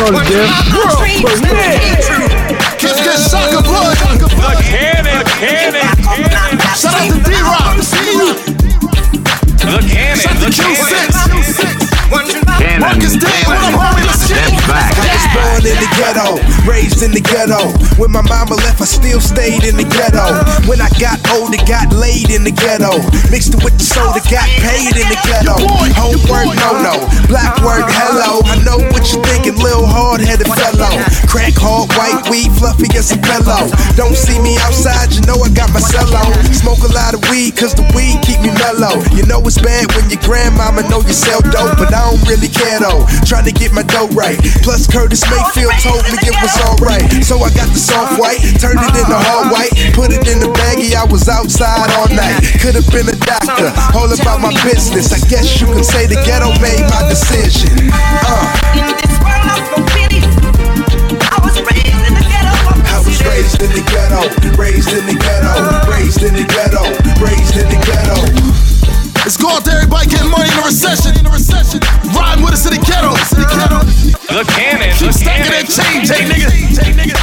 on the damn world premiere. Kids get sucker blood. The Cannon. Shout out to D-Rock. The Cannon. Shout out to Q6. Cannon. Marcus Day, what up, homie? Let's get it. Back. I was born in the ghetto, raised in the ghetto. When my mama left, I still stayed in the ghetto. When I got older, got laid in the ghetto. Mixed it with the soda, got paid in the ghetto. Homework, no. Black work, hello. I know what you're thinking, little hard-headed fellow. Crack hard, white weed, fluffy as a pillow. Don't see me outside, you know I got my cello. Smoke a lot of weed, cause the weed keep me mellow. You know it's bad when your grandmama know you sell dope, but I don't really care though. Trying to get my dough right. Plus Curtis Mayfield told me it was alright. So I got the soft white, turned it into hard white, put it in the baggie, I was outside all night. Could've been a doctor, all about my business. I guess you can say the ghetto made my decision. In this world of stupidity, I was raised in the ghetto. I was raised in the ghetto, raised in the ghetto, raised in the ghetto, raised in the ghetto. Let's go out there, everybody getting money in the recession. Riding with us in the ghetto. The Cannon. Keep stacking that change, hey nigga.